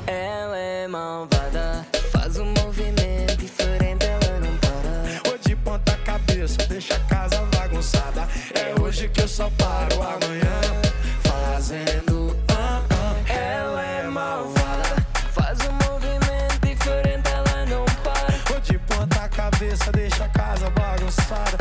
Ela é malvada, faz um movimento diferente, ela não para. Ou de ponta cabeça, deixa a casa bagunçada. É hoje que eu só paro, amanhã fazendo Ela é malvada, faz um movimento diferente, ela não para. Ou de ponta cabeça, deixa a casa bagunçada.